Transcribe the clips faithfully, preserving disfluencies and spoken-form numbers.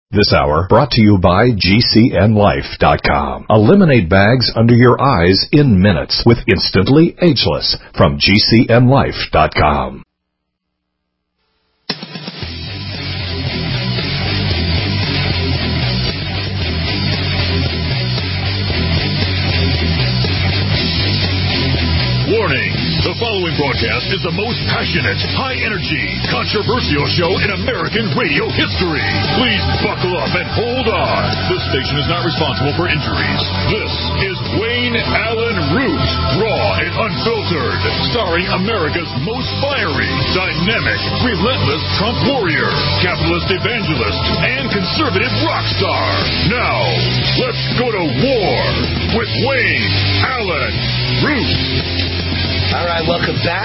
This hour brought to you by G C N Life dot com. Eliminate bags under your eyes in minutes with Instantly Ageless from G C N Life dot com. Warning. The following broadcast is the most passionate, high-energy, controversial show in American radio history. Please buckle up and hold on. This station is not responsible for injuries. This is Wayne Allen Root, raw and unfiltered, starring America's most fiery, dynamic, relentless Trump warrior, capitalist evangelist, and conservative rock star. Now, let's go to war with Wayne Allen Root. All right, welcome back.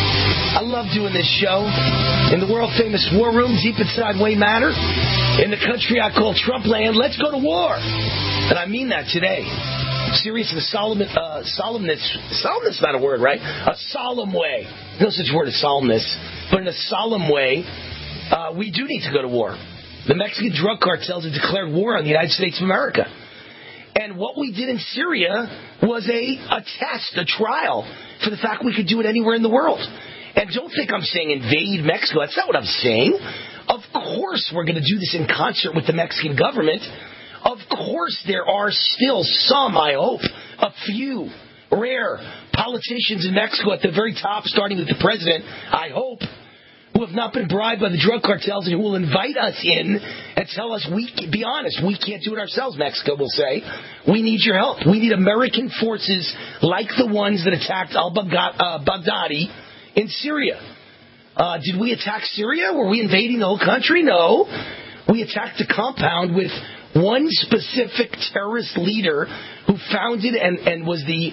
I love doing this show in the world-famous war room deep inside Wayne Manor in the country I call Trump land. Let's go to war. And I mean that today. Serious and solemn, uh, solemnness. Solemnness is not a word, right? A solemn way. No such word as solemnness. But in a solemn way, uh, we do need to go to war. The Mexican drug cartels have declared war on the United States of America. And what we did in Syria was a, a test, a trial, for the fact we could do it anywhere in the world. And don't think I'm saying invade Mexico. That's not what I'm saying. Of course we're going to do this in concert with the Mexican government. Of course there are still some, I hope, a few rare politicians in Mexico at the very top, starting with the president, I hope, who have not been bribed by the drug cartels and who will invite us in and tell us, we be honest, we can't do it ourselves, Mexico will say. We need your help. We need American forces like the ones that attacked al-Baghdadi in Syria. Uh, did we attack Syria? Were we invading the whole country? No. We attacked a compound with one specific terrorist leader who founded and, and was the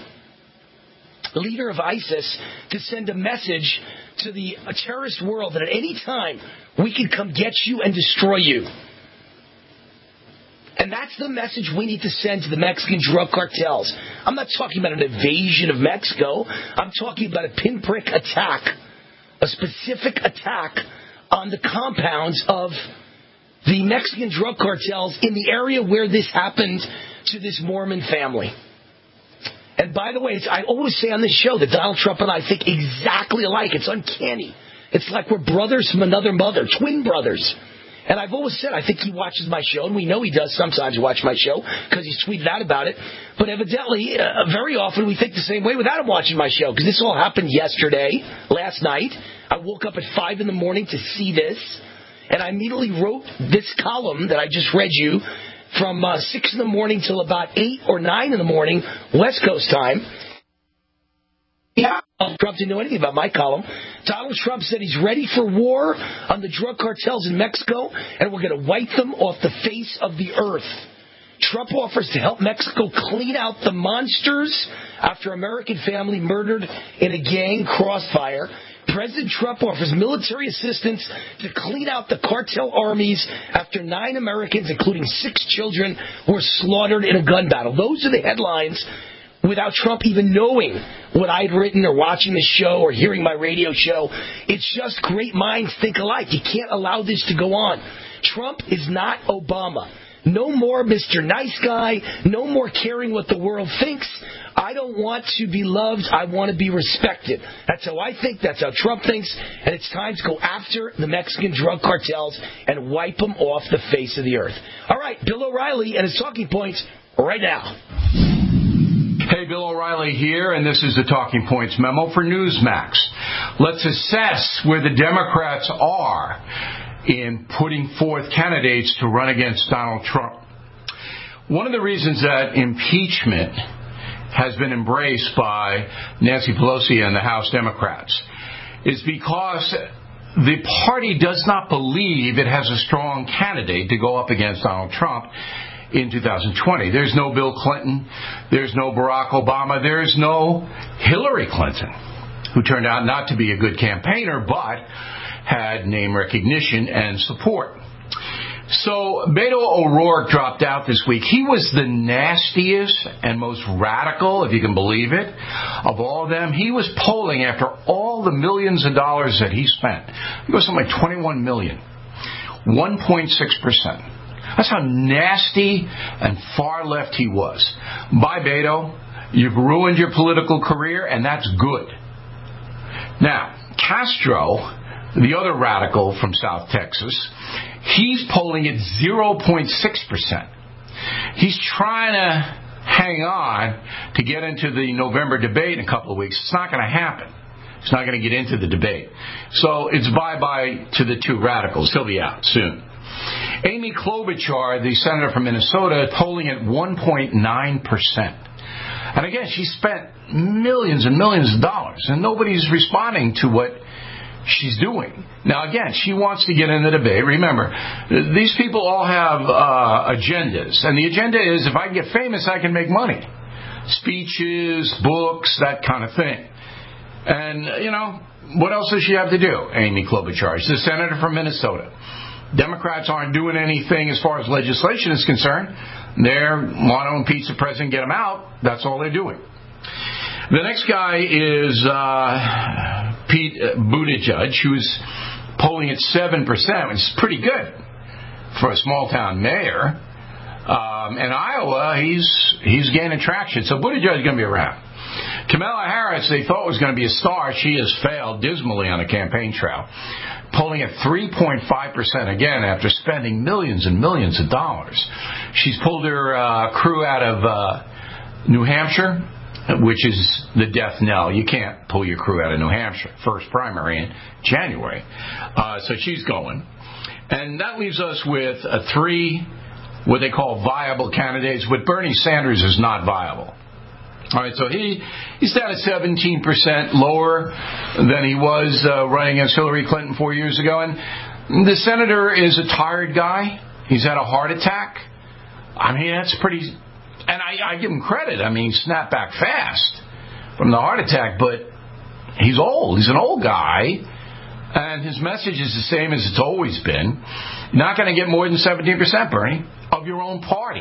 leader of ISIS to send a message to the terrorist world that at any time we can come get you and destroy you. And that's the message we need to send to the Mexican drug cartels. I'm not talking about an invasion of Mexico. I'm talking about a pinprick attack, a specific attack on the compounds of the Mexican drug cartels in the area where this happened to this Mormon family. And by the way, it's, I always say on this show that Donald Trump and I think exactly alike. It's uncanny. It's like we're brothers from another mother, twin brothers. And I've always said I think he watches my show, and we know he does sometimes watch my show because he's tweeted out about it. But evidently, uh, very often we think the same way without him watching my show, because this all happened yesterday, last night. I woke up at five in the morning to see this, and I immediately wrote this column that I just read you from uh, six in the morning till about eight or nine in the morning, West Coast time. Yeah, Trump didn't know anything about my column. Donald Trump said he's ready for war on the drug cartels in Mexico, and we're going to wipe them off the face of the earth. Trump offers to help Mexico clean out the monsters after American family murdered in a gang crossfire. President Trump offers military assistance to clean out the cartel armies after nine Americans, including six children, were slaughtered in a gun battle. Those are the headlines without Trump even knowing what I'd written or watching the show or hearing my radio show. It's just great minds think alike. You can't allow this to go on. Trump is not Obama. No more Mister Nice Guy. No more caring what the world thinks. I don't want to be loved. I want to be respected. That's how I think. That's how Trump thinks. And it's time to go after the Mexican drug cartels and wipe them off the face of the earth. All right, Bill O'Reilly and his talking points right now. Hey, Bill O'Reilly here, and this is the Talking Points memo for Newsmax. Let's assess where the Democrats are in putting forth candidates to run against Donald Trump. One of the reasons that impeachment has been embraced by Nancy Pelosi and the House Democrats is because the party does not believe it has a strong candidate to go up against Donald Trump in two thousand twenty. There's no Bill Clinton. There's no Barack Obama. There's no Hillary Clinton, who turned out not to be a good campaigner, but had name recognition and support. So Beto O'Rourke dropped out this week. He was the nastiest and most radical, if you can believe it, of all of them. He was polling after all the millions of dollars that he spent. It was something like twenty-one million dollars, one point six percent. That's how nasty and far left he was. Bye, Beto. You've ruined your political career, and that's good. Now, Castro, the other radical from South Texas, he's polling at zero point six percent. He's trying to hang on to get into the November debate in a couple of weeks. It's not going to happen. He's not going to get into the debate. So it's bye-bye to the two radicals. He'll be out soon. Amy Klobuchar, the senator from Minnesota, polling at one point nine percent. And again, she spent millions and millions of dollars, and nobody's responding to what she's doing. Now, again, she wants to get in the debate. Remember, these people all have uh, agendas, and the agenda is if I can get famous, I can make money. Speeches, books, that kind of thing. And, you know, what else does she have to do, Amy Klobuchar? She's a senator from Minnesota. Democrats aren't doing anything as far as legislation is concerned. They're want to impeach the president, get him out. That's all they're doing. The next guy is uh, Pete Buttigieg, who's polling at seven percent, which is pretty good for a small-town mayor. Um, in Iowa, he's he's gaining traction. So Buttigieg is going to be around. Kamala Harris, they thought was going to be a star. She has failed dismally on the campaign trail, polling at three point five percent again after spending millions and millions of dollars. She's pulled her uh, crew out of uh, New Hampshire, which is the death knell. You can't pull your crew out of New Hampshire. First primary in January. Uh, so she's going. And that leaves us with uh, three, what they call viable candidates, but Bernie Sanders is not viable. All right, so he he's down at seventeen percent, lower than he was uh, running against Hillary Clinton four years ago. And the senator is a tired guy. He's had a heart attack. I mean, that's pretty... And I, I give him credit. I mean, he snapped back fast from the heart attack, but he's old. He's an old guy, and his message is the same as it's always been. You're not going to get more than seventeen percent, Bernie, of your own party.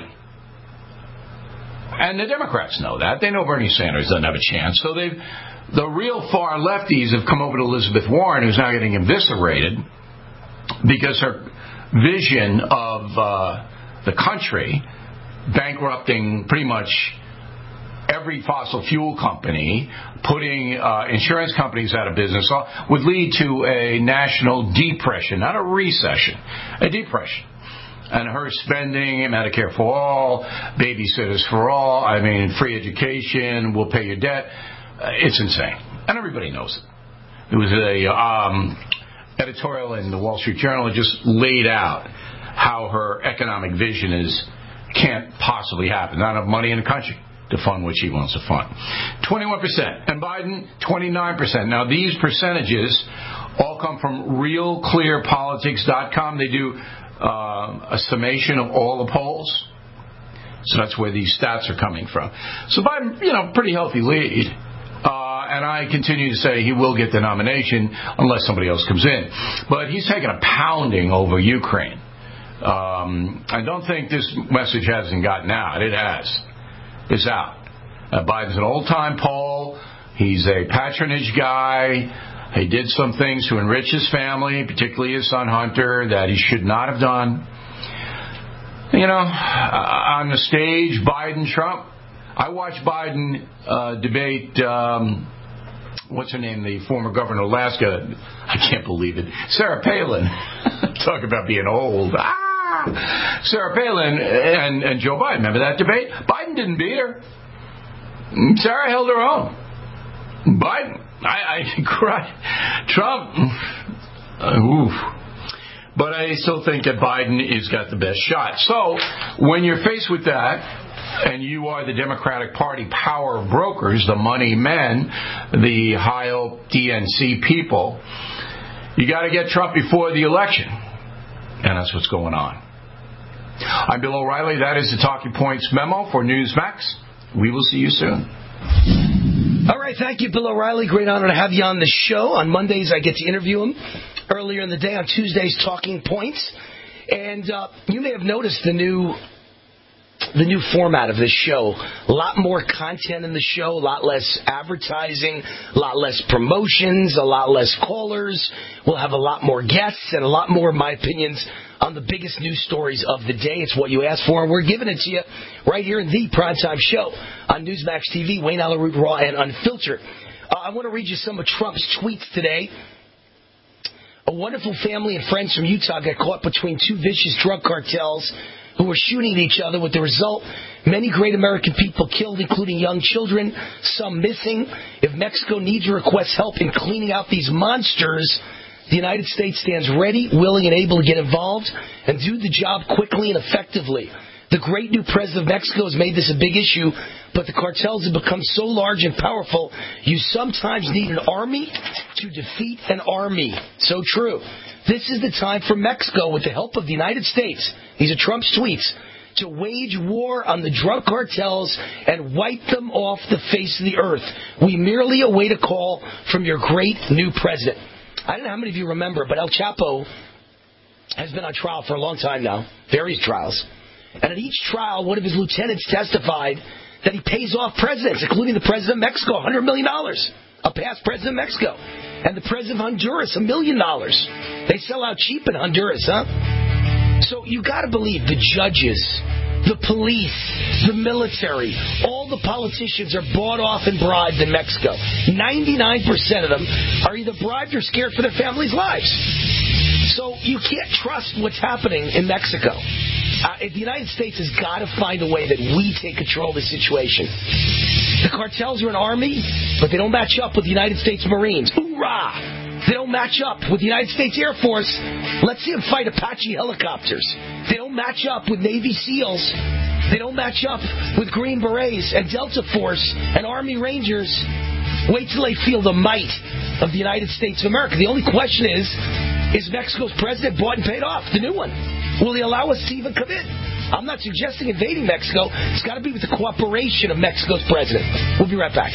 And the Democrats know that. They know Bernie Sanders doesn't have a chance. So they've, the real far lefties have come over to Elizabeth Warren, who's now getting eviscerated because her vision of uh, the country bankrupting pretty much every fossil fuel company, putting uh, insurance companies out of business, would lead to a national depression, not a recession, a depression. And her spending, Medicare for all, babysitters for all, I mean, free education, we'll pay your debt. Uh, it's insane. And everybody knows it. There was a um, editorial in the Wall Street Journal that just laid out how her economic vision is can't possibly happen. Not enough money in the country to fund what she wants to fund. twenty-one percent. And Biden, twenty-nine percent. Now, these percentages all come from real clear politics dot com. They do uh, a summation of all the polls. So that's where these stats are coming from. So Biden, you know, pretty healthy lead. Uh, and I continue to say he will get the nomination unless somebody else comes in. But he's taking a pounding over Ukraine. Um, I don't think this message hasn't gotten out. It has. It's out. Uh, Biden's an old-time Pole. He's a patronage guy. He did some things to enrich his family, particularly his son Hunter, that he should not have done. You know, uh, on the stage, Biden, Trump. I watched Biden uh, debate, um, what's her name, the former governor of Alaska. I can't believe it. Sarah Palin. Talk about being old. Ah! Sarah Palin and, and Joe Biden. Remember that debate? Biden didn't beat her. Sarah held her own. Biden, I, I cry. Trump, uh, oof. But I still think that Biden has got the best shot. So when you're faced with that, and you are the Democratic Party power brokers, the money men, the high D N C people, you got to get Trump before the election. And that's what's going on. I'm Bill O'Reilly. That is the Talking Points memo for Newsmax. We will see you soon. All right. Thank you, Bill O'Reilly. Great honor to have you on the show. On Mondays, I get to interview him. Earlier in the day, on Tuesdays, Talking Points. And uh, you may have noticed the new the new format of this show. A lot more content in the show, a lot less advertising, a lot less promotions, a lot less callers. We'll have a lot more guests and a lot more of my opinions on the biggest news stories of the day. It's what you asked for, and we're giving it to you right here in the Primetime Show on Newsmax T V, Wayne Allyn Root, Raw and Unfiltered. Uh, I want to read you some of Trump's tweets today. A wonderful family and friends from Utah got caught between two vicious drug cartels who were shooting at each other, with the result many great American people killed, including young children, some missing. If Mexico needs or requests help in cleaning out these monsters, the United States stands ready, willing, and able to get involved and do the job quickly and effectively. The great new president of Mexico has made this a big issue, but the cartels have become so large and powerful, you sometimes need an army to defeat an army. So true. This is the time for Mexico, with the help of the United States, these are Trump's tweets, to wage war on the drug cartels and wipe them off the face of the earth. We merely await a call from your great new president. I don't know how many of you remember, but El Chapo has been on trial for a long time now, various trials. And at each trial, one of his lieutenants testified that he pays off presidents, including the president of Mexico, one hundred million dollars, a past president of Mexico, and the president of Honduras, a million dollars. They sell out cheap in Honduras, huh? So you got to believe the judges, the police, the military, all the politicians are bought off and bribed in Mexico. ninety-nine percent of them are either bribed or scared for their families' lives. So you can't trust what's happening in Mexico. Uh, the United States has got to find a way that we take control of the situation. The cartels are an army, but they don't match up with the United States Marines. Hoorah! They don't match up with the United States Air Force. Let's see them fight Apache helicopters. They don't match up with Navy SEALs. They don't match up with Green Berets and Delta Force and Army Rangers. Wait till they feel the might of the United States of America. The only question is, is Mexico's president bought and paid off, the new one? Will he allow us to even come in? I'm not suggesting invading Mexico. It's got to be with the cooperation of Mexico's president. We'll be right back.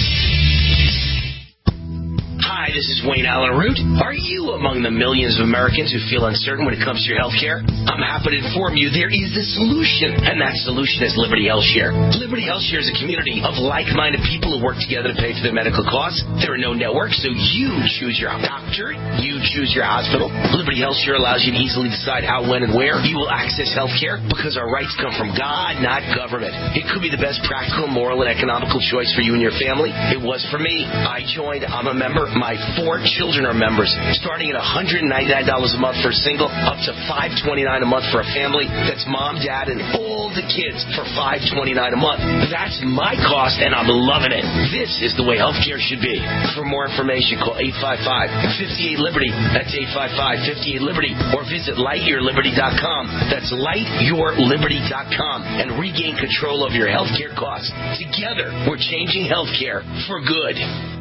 Hi, this is Wayne Allyn Root. Are you among the millions of Americans who feel uncertain when it comes to your health care? I'm happy to inform you there is a solution, and that solution is Liberty HealthShare. Liberty HealthShare is a community of like-minded people who work together to pay for their medical costs. There are no networks, so you choose your doctor, you choose your hospital. Liberty HealthShare allows you to easily decide how, when, and where you will access health care, because our rights come from God, not government. It could be the best practical, moral, and economical choice for you and your family. It was for me. I joined. I'm a member. My four children are members, starting at one hundred ninety-nine dollars a month for a single, up to five hundred twenty-nine dollars a month for a family. That's mom, dad, and all the kids for five hundred twenty-nine dollars a month. That's my cost, and I'm loving it. This is the way healthcare should be. For more information, call eight five five, five eight, Liberty. That's eight five five, five eight, Liberty. Or visit light your liberty dot com. That's light your liberty dot com. And regain control of your healthcare costs. Together, we're changing healthcare for good.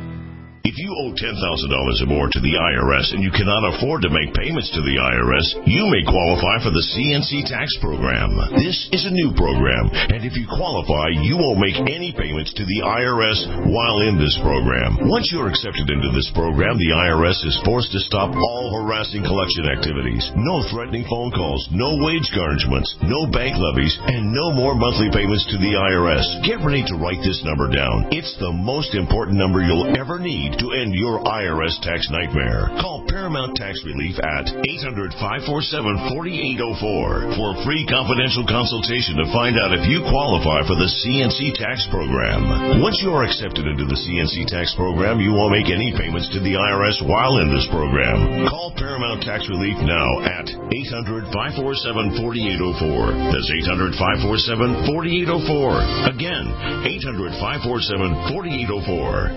If you owe ten thousand dollars or more to the I R S and you cannot afford to make payments to the I R S, you may qualify for the C N C tax program. This is a new program, and if you qualify, you won't make any payments to the I R S while in this program. Once you're accepted into this program, the I R S is forced to stop all harassing collection activities. No threatening phone calls, no wage garnishments, no bank levies, and no more monthly payments to the I R S. Get ready to write this number down. It's the most important number you'll ever need to end your I R S tax nightmare. Call Paramount Tax Relief at eight hundred, five four seven, four eight zero four for a free confidential consultation to find out if you qualify for the C N C tax program. Once you are accepted into the C N C tax program, you won't make any payments to the I R S while in this program. Call Paramount Tax Relief now at eight hundred, five four seven, four eight zero four. That's eight hundred, five four seven, four eight zero four. Again, eight hundred, five four seven, four eight zero four.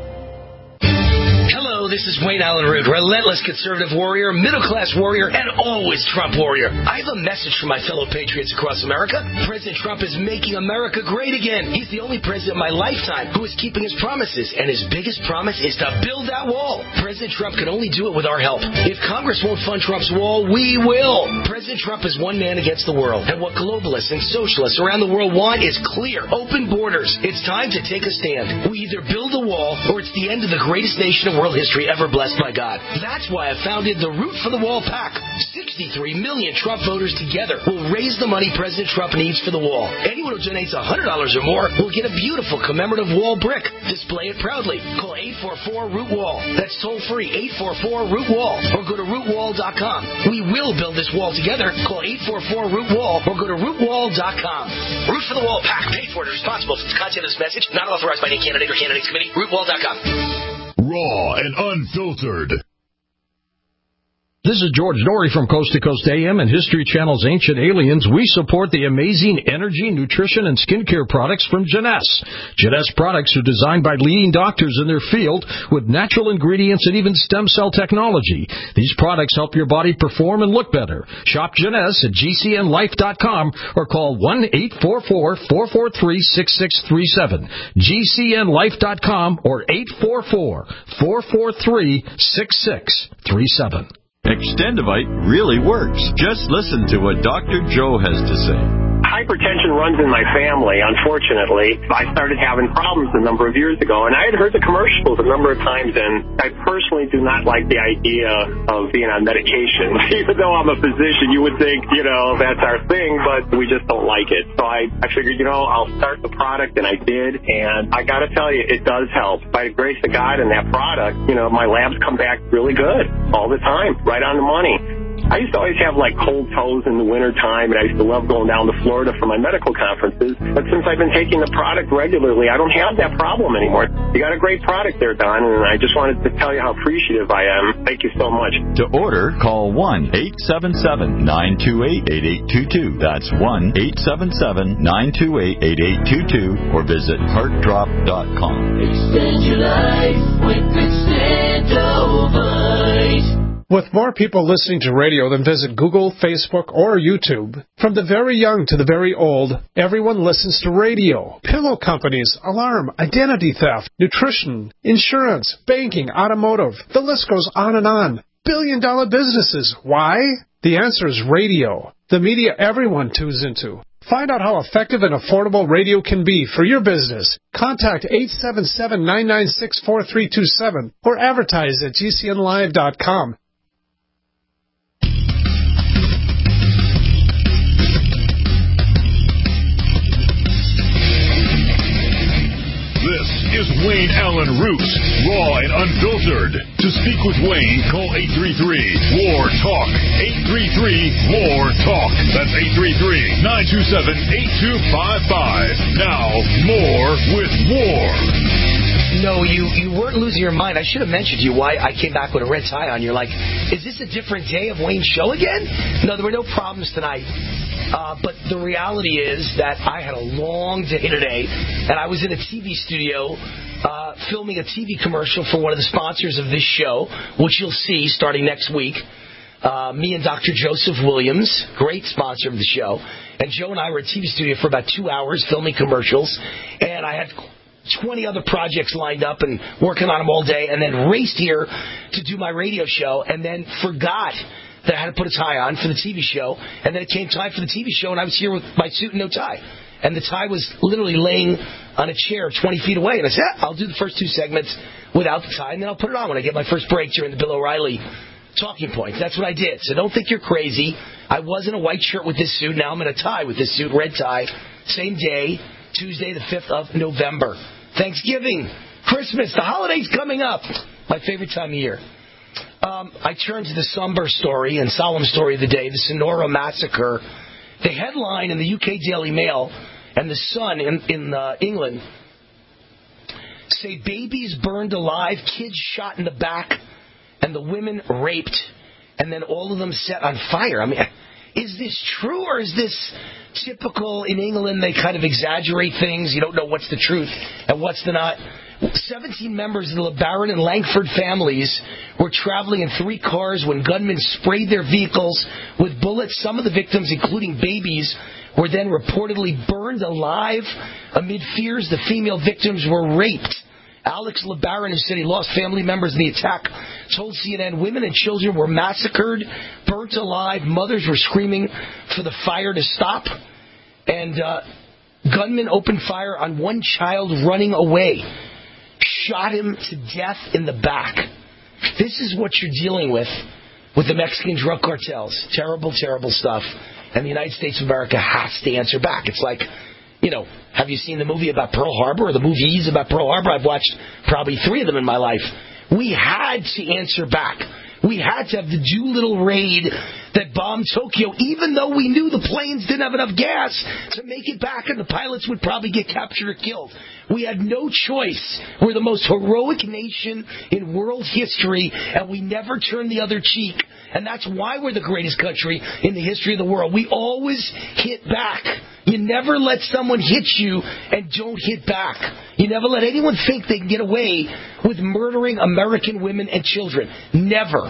Hello, this is Wayne Allyn Root, relentless conservative warrior, middle-class warrior, and always Trump warrior. I have a message for my fellow patriots across America. President Trump is making America great again. He's the only president in my lifetime who is keeping his promises, and his biggest promise is to build that wall. President Trump can only do it with our help. If Congress won't fund Trump's wall, we will. President Trump is one man against the world, and what globalists and socialists around the world want is clear, open borders. It's time to take a stand. We either build a wall, or it's the end of the greatest nation in world history country ever blessed by God. That's why I founded the Root for the Wall PAC. sixty-three million Trump voters together will raise the money President Trump needs for the wall. Anyone who donates one hundred dollars or more will get a beautiful commemorative wall brick. Display it proudly. Call eight four four root wall. That's toll free, eight four four root wall, or go to root wall dot com. We will build this wall together. Call eight four four root wall or go to root wall dot com. Root for the Wall PAC. Paid for and responsible for the content of this message. Not authorized by any candidate or candidates committee. root wall dot com. Raw and unfiltered. This is George Norrie from Coast to Coast A M and History Channel's Ancient Aliens. We support the amazing energy, nutrition, and skincare products from Jeunesse. Jeunesse products are designed by leading doctors in their field with natural ingredients and even stem cell technology. These products help your body perform and look better. Shop Jeunesse at G C N life dot com or call one eight four four, four four three, six six three seven. G C N life dot com or eight four four, four four three, six six three seven. Extendivite really works. Just listen to what Doctor Joe has to say. Hypertension runs in my family, unfortunately. I started having problems a number of years ago, and I had heard the commercials a number of times, and I personally do not like the idea of being on medication. Even though I'm a physician, you would think, you know, that's our thing, but we just don't like it. So I, I figured, you know, I'll start the product, and I did, and I got to tell you, it does help. By the grace of God and that product, you know, my labs come back really good all the time, right on the money. I used to always have, like, cold toes in the wintertime, and I used to love going down to Florida for my medical conferences. But since I've been taking the product regularly, I don't have that problem anymore. You got a great product there, Don, and I just wanted to tell you how appreciative I am. Thank you so much. To order, call one eight seven seven, nine two eight, eight eight two two. That's one eight seven seven, nine two eight, eight eight two two, or visit heart drop dot com. Extend your life with Extendovite. With more people listening to radio than visit Google, Facebook, or YouTube, from the very young to the very old, everyone listens to radio. Pillow companies, alarm, identity theft, nutrition, insurance, banking, automotive. The list goes on and on. Billion-dollar businesses. Why? The answer is radio. The media everyone tunes into. Find out how effective and affordable radio can be for your business. Contact eight seven seven, nine nine six, four three two seven or advertise at G C N live dot com. This is Wayne Allen Root, raw and unfiltered. To speak with Wayne, call eight three three, W A R, TALK. eight three three, W A R, TALK. That's eight three three, nine two seven, eight two five five. Now, more with W A R. No, you, you weren't losing your mind. I should have mentioned to you why I came back with a red tie on. You're like, is this a different day of Wayne's show again? No, there were no problems tonight. Uh, but the reality is that I had a long day today, and I was in a T V studio uh, filming a T V commercial for one of the sponsors of this show, which you'll see starting next week. Uh, me and Doctor Joseph Williams, great sponsor of the show. And Joe and I were at T V studio for about two hours filming commercials, and I had twenty other projects lined up and working on them all day, and then raced here to do my radio show, and then forgot that I had to put a tie on for the T V show, and then it came time for the T V show, and I was here with my suit and no tie. And the tie was literally laying on a chair twenty feet away, and I said, ah, I'll do the first two segments without the tie, and then I'll put it on when I get my first break during the Bill O'Reilly Talking Points. That's what I did. So don't think you're crazy. I was in a white shirt with this suit. Now I'm in a tie with this suit, red tie. Same day, Tuesday, the fifth of November. Thanksgiving, Christmas, the holidays coming up. My favorite time of year. Um, I turn to the somber story and solemn story of the day, the Sonora Massacre. The headline in the U K Daily Mail and the Sun in, in uh, England say babies burned alive, kids shot in the back, and the women raped, and then all of them set on fire. I mean, is this true, or is this typical in England? They kind of exaggerate things. You don't know what's the truth and what's the not. seventeen members of the LeBaron and Langford families were traveling in three cars when gunmen sprayed their vehicles with bullets. Some of the victims, including babies, were then reportedly burned alive. Amid fears, the female victims were raped. Alex LeBaron, who said he lost family members in the attack, told C N N women and children were massacred, burnt alive. Mothers were screaming for the fire to stop. And uh, gunmen opened fire on one child running away. Shot him to death in the back. This is what you're dealing with with the Mexican drug cartels. Terrible, terrible stuff. And the United States of America has to answer back. It's like, you know, have you seen the movie about Pearl Harbor or the movies about Pearl Harbor? I've watched probably three of them in my life. We had to answer back. We had to have the Doolittle raid that bombed Tokyo, even though we knew the planes didn't have enough gas to make it back and the pilots would probably get captured or killed. We had no choice. We're the most heroic nation in world history, and we never turned the other cheek. And that's why we're the greatest country in the history of the world. We always hit back. You never let someone hit you and don't hit back. You never let anyone think they can get away with murdering American women and children. Never.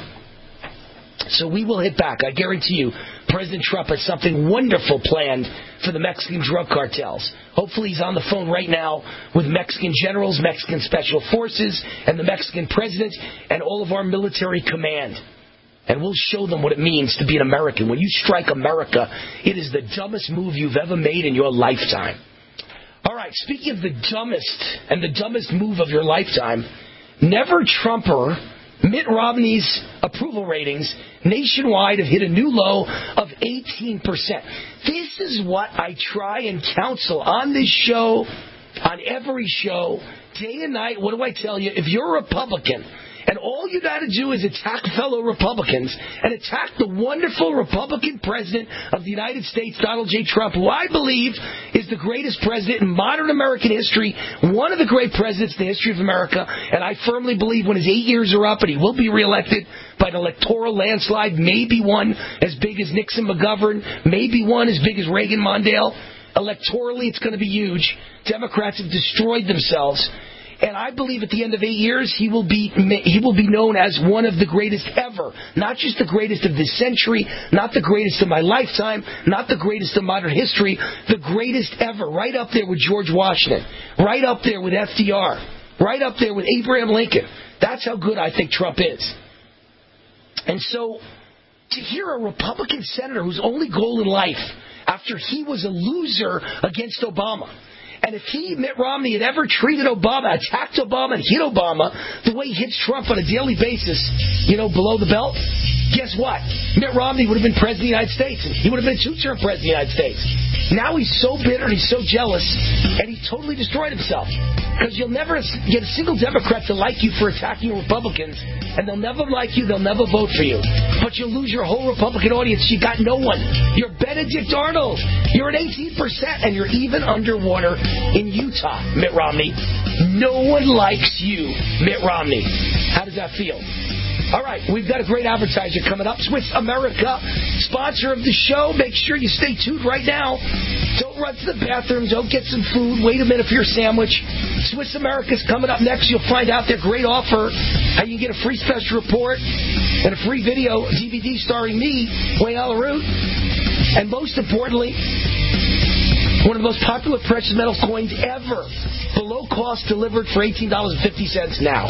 So we will hit back. I guarantee you, President Trump has something wonderful planned for the Mexican drug cartels. Hopefully he's on the phone right now with Mexican generals, Mexican special forces, and the Mexican president, and all of our military command. And we'll show them what it means to be an American. When you strike America, it is the dumbest move you've ever made in your lifetime. All right, speaking of the dumbest and the dumbest move of your lifetime, never Trumper Mitt Romney's approval ratings nationwide have hit a new low of eighteen percent. This is what I try and counsel on this show, on every show, day and night. What do I tell you? If you're a Republican, and all you got to do is attack fellow Republicans and attack the wonderful Republican president of the United States, Donald J. Trump, who I believe is the greatest president in modern American history, one of the great presidents in the history of America, and I firmly believe when his eight years are up and he will be reelected by an electoral landslide, maybe one as big as Nixon McGovern, maybe one as big as Reagan Mondale. Electorally, it's going to be huge. Democrats have destroyed themselves. And I believe at the end of eight years, he will be he will be known as one of the greatest ever. Not just the greatest of this century, not the greatest of my lifetime, not the greatest of modern history, the greatest ever. Right up there with George Washington. Right up there with F D R. Right up there with Abraham Lincoln. That's how good I think Trump is. And so, to hear a Republican senator whose only goal in life, after he was a loser against Obama, and if he, Mitt Romney, had ever treated Obama, attacked Obama, and hit Obama the way he hits Trump on a daily basis, you know, below the belt, guess what? Mitt Romney would have been president of the United States. He would have been a two-term president of the United States. Now he's so bitter and he's so jealous, and he totally destroyed himself. Because you'll never get a single Democrat to like you for attacking Republicans, and they'll never like you, they'll never vote for you. But you'll lose your whole Republican audience. You got no one. You're Benedict Arnold. You're at eighteen percent, and you're even underwater in Utah, Mitt Romney. No one likes you, Mitt Romney. How does that feel? All right, we've got a great advertiser coming up. Swiss America, sponsor of the show. Make sure you stay tuned right now. Don't run to the bathroom. Don't get some food. Wait a minute for your sandwich. Swiss America's coming up next. You'll find out their great offer, how you can get a free special report and a free video D V D starring me, Wayne Allyn Root. And most importantly, one of the most popular precious metal coins ever. Below cost, delivered for eighteen dollars and fifty cents now.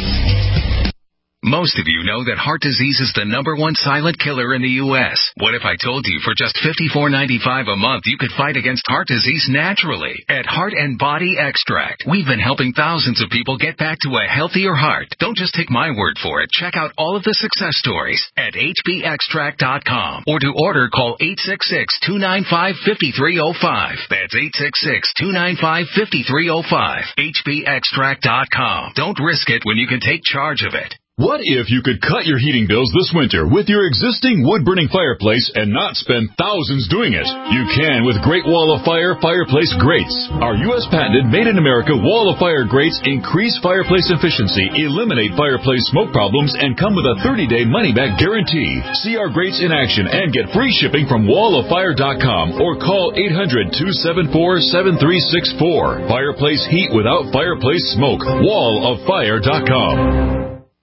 Most of you know that heart disease is the number one silent killer in the U S What if I told you for just fifty-four ninety-five a month you could fight against heart disease naturally? At Heart and Body Extract, we've been helping thousands of people get back to a healthier heart. Don't just take my word for it. Check out all of the success stories at H B extract dot com. Or to order, call eight six six, two nine five, five three zero five. That's eight six six, two nine five, five three zero five. H B extract dot com. Don't risk it when you can take charge of it. What if you could cut your heating bills this winter with your existing wood-burning fireplace and not spend thousands doing it? You can with Great Wall of Fire fireplace grates. Our U S patented made-in-America Wall of Fire grates increase fireplace efficiency, eliminate fireplace smoke problems, and come with a thirty-day money-back guarantee. See our grates in action and get free shipping from wall of fire dot com or call eight hundred, two seven four, seven three six four. Fireplace heat without fireplace smoke. wall of fire dot com.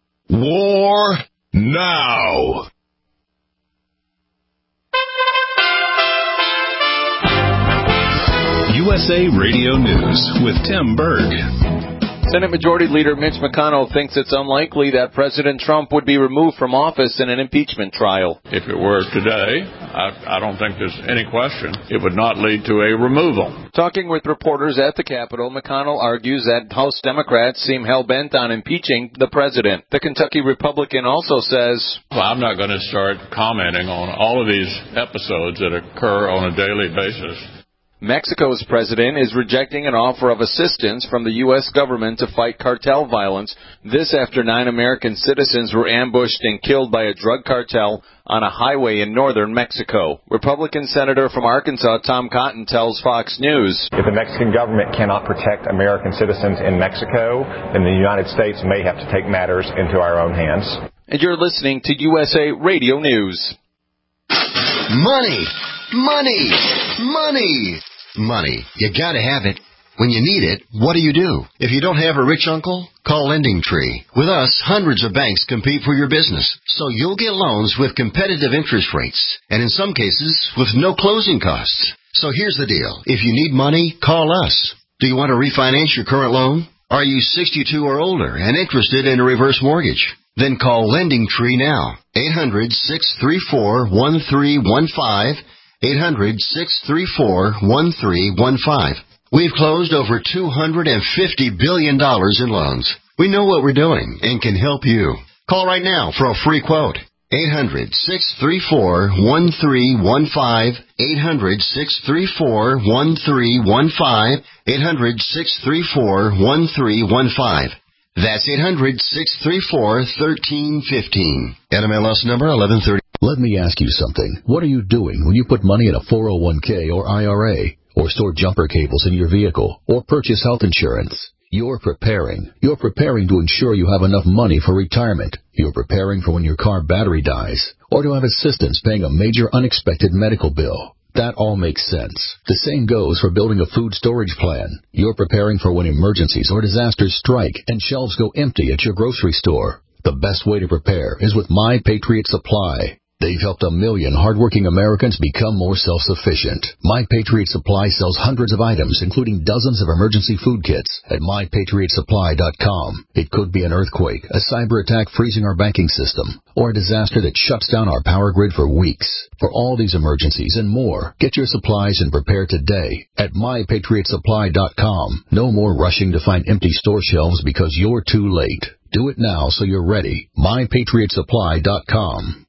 War now. U S A Radio News with Tim Berg. Senate Majority Leader Mitch McConnell thinks it's unlikely that President Trump would be removed from office in an impeachment trial. If it were today, I, I don't think there's any question it would not lead to a removal. Talking with reporters at the Capitol, McConnell argues that House Democrats seem hell-bent on impeaching the president. The Kentucky Republican also says, well, I'm not going to start commenting on all of these episodes that occur on a daily basis. Mexico's president is rejecting an offer of assistance from the U S government to fight cartel violence. This after nine American citizens were ambushed and killed by a drug cartel on a highway in northern Mexico. Republican Senator from Arkansas, Tom Cotton, tells Fox News, if the Mexican government cannot protect American citizens in Mexico, then the United States may have to take matters into our own hands. And you're listening to U S A Radio News. Money! Money! Money! Money. You gotta have it. When you need it, what do you do? If you don't have a rich uncle, call Lending Tree. With us, hundreds of banks compete for your business, so you'll get loans with competitive interest rates, and in some cases, with no closing costs. So here's the deal. If you need money, call us. Do you want to refinance your current loan? Are you sixty-two or older and interested in a reverse mortgage? Then call Lending Tree now. eight hundred, six three four, one three one five. eight hundred, six three four, one three one five. We've closed over two hundred fifty billion dollars in loans. We know what we're doing and can help you. Call right now for a free quote. eight hundred, six three four, one three one five. eight hundred, six three four, one three one five. eight hundred, six three four, one three one five. That's eight hundred, six three four, one three one five. N M L S number eleven thirty. Let me ask you something. What are you doing when you put money in a four oh one k or I R A, or store jumper cables in your vehicle, or purchase health insurance? You're preparing. You're preparing to ensure you have enough money for retirement. You're preparing for when your car battery dies, or to have assistance paying a major unexpected medical bill. That all makes sense. The same goes for building a food storage plan. You're preparing for when emergencies or disasters strike and shelves go empty at your grocery store. The best way to prepare is with My Patriot Supply. They've helped a million hardworking Americans become more self-sufficient. My Patriot Supply sells hundreds of items, including dozens of emergency food kits at my patriot supply dot com. It could be an earthquake, a cyber attack freezing our banking system, or a disaster that shuts down our power grid for weeks. For all these emergencies and more, get your supplies and prepare today at my patriot supply dot com. No more rushing to find empty store shelves because you're too late. Do it now so you're ready. my patriot supply dot com.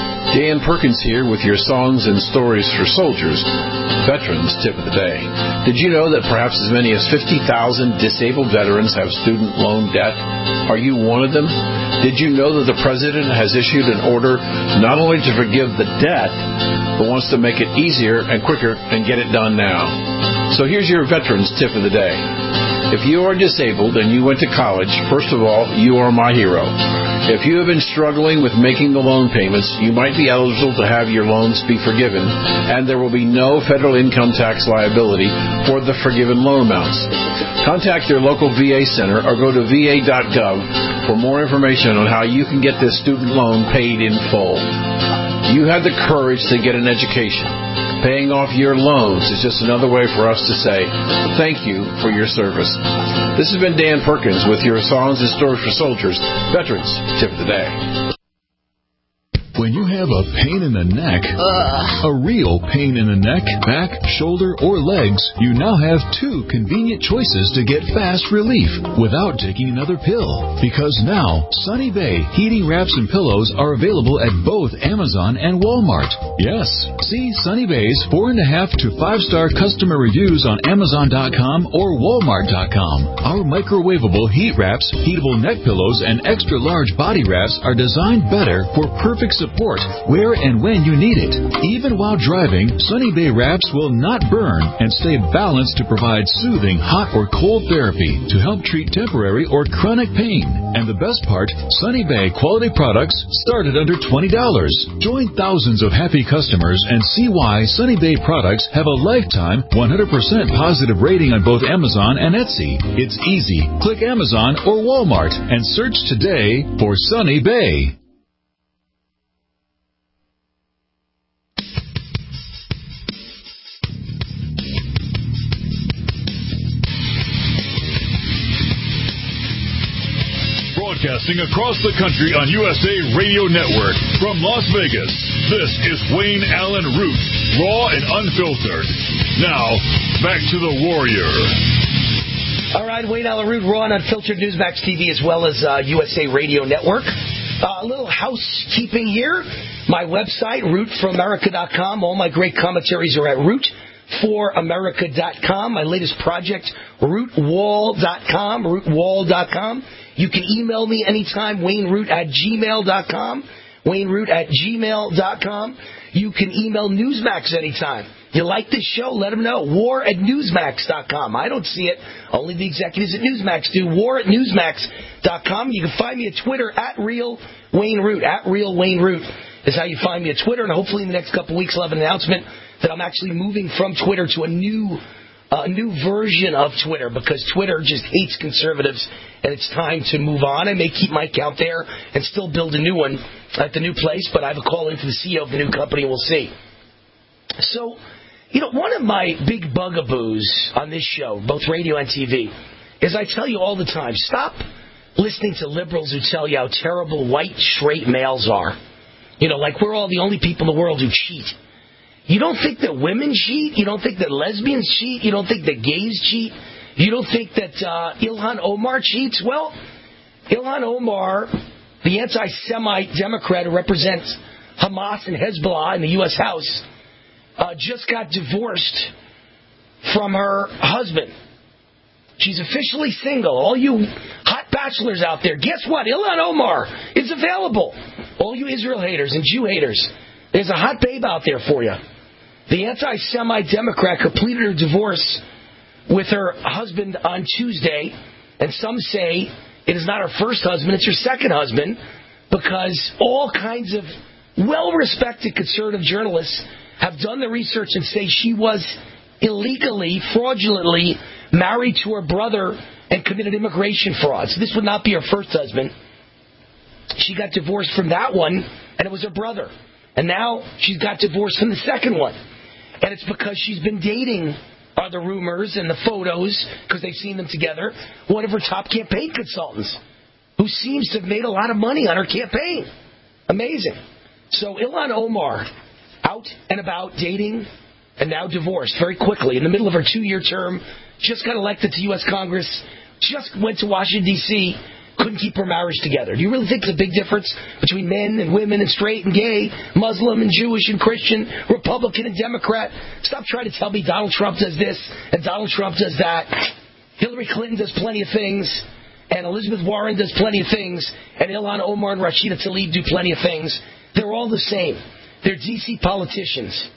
Dan Perkins here with your songs and stories for soldiers. Veterans Tip of the Day. Did you know that perhaps as many as fifty thousand disabled veterans have student loan debt? Are you one of them? Did you know that the President has issued an order not only to forgive the debt, but wants to make it easier and quicker and get it done now? So here's your Veterans Tip of the Day. If you are disabled and you went to college, first of all, you are my hero. If you have been struggling with making the loan payments, you might be eligible to have your loans be forgiven, and there will be no federal income tax liability for the forgiven loan amounts. Contact your local V A center or go to v a dot gov for more information on how you can get this student loan paid in full. You had the courage to get an education. Paying off your loans is just another way for us to say thank you for your service. This has been Dan Perkins with your Songs and Stories for Soldiers, Veterans Tip of the Day. When you have a pain in the neck, uh. a real pain in the neck, back, shoulder, or legs, you now have two convenient choices to get fast relief without taking another pill. Because now, Sunny Bay heating wraps and pillows are available at both Amazon and Walmart. Yes, see Sunny Bay's four and a half to five star customer reviews on Amazon dot com or Walmart dot com. Our microwavable heat wraps, heatable neck pillows, and extra large body wraps are designed better for perfect support where and when you need it. Even while driving, Sunny Bay wraps will not burn and stay balanced to provide soothing hot or cold therapy to help treat temporary or chronic pain. And the best part, Sunny Bay quality products start at under twenty dollars. Join thousands of happy customers and see why Sunny Bay products have a lifetime one hundred percent positive rating on both Amazon and Etsy. It's easy. Click Amazon or Walmart and search today for Sunny Bay. Broadcasting across the country on U S A Radio Network from Las Vegas. This is Wayne Allen Root, raw and unfiltered. Now, back to the Warrior. All right, Wayne Allen Root, raw and unfiltered, Newsmax T V as well as uh, U S A Radio Network. Uh, a little housekeeping here. My website, root for america dot com. All my great commentaries are at root for america dot com. My latest project, root wall dot com, root wall dot com. You can email me anytime, wayneroot at gmail dot com, wayneroot at gmail dot com. You can email Newsmax anytime. You like this show, let them know. war at newsmax dot com. I don't see it. Only the executives at Newsmax do. war at newsmax dot com. You can find me at Twitter, at Real Wayne Root. At Real Wayne Root is how you find me at Twitter. And hopefully in the next couple of weeks I'll have an announcement that I'm actually moving from Twitter to a new a uh, new version of Twitter, because Twitter just hates conservatives, and it's time to move on. I may keep my account there and still build a new one at the new place, but I have a call into the C E O of the new company, and we'll see. So, you know, one of my big bugaboos on this show, both radio and T V, is I tell you all the time, stop listening to liberals who tell you how terrible white, straight males are. You know, like we're all the only people in the world who cheat. You don't think that women cheat? You don't think that lesbians cheat? You don't think that gays cheat? You don't think that uh, Ilhan Omar cheats? Well, Ilhan Omar, the anti-Semite Democrat who represents Hamas and Hezbollah in the U S House, uh, just got divorced from her husband. She's officially single. All you hot bachelors out there, guess what? Ilhan Omar is available. All you Israel haters and Jew haters, there's a hot babe out there for you. The anti-Semite Democrat completed her divorce with her husband on Tuesday, and some say it is not her first husband, it's her second husband, because all kinds of well-respected conservative journalists have done the research and say she was illegally, fraudulently married to her brother and committed immigration fraud. So this would not be her first husband. She got divorced from that one, and it was her brother. And now she's got divorced from the second one. And it's because she's been dating, are the rumors and the photos, because they've seen them together, one of her top campaign consultants, who seems to have made a lot of money on her campaign. Amazing. So Ilhan Omar, out and about dating, and now divorced very quickly in the middle of her two-year term, just got elected to U S Congress, just went to Washington, D C, couldn't keep her marriage together. Do you really think there's a big difference between men and women and straight and gay, Muslim and Jewish and Christian, Republican and Democrat? Stop trying to tell me Donald Trump does this and Donald Trump does that. Hillary Clinton does plenty of things, and Elizabeth Warren does plenty of things, and Ilhan Omar and Rashida Tlaib do plenty of things. They're all the same. They're D C politicians.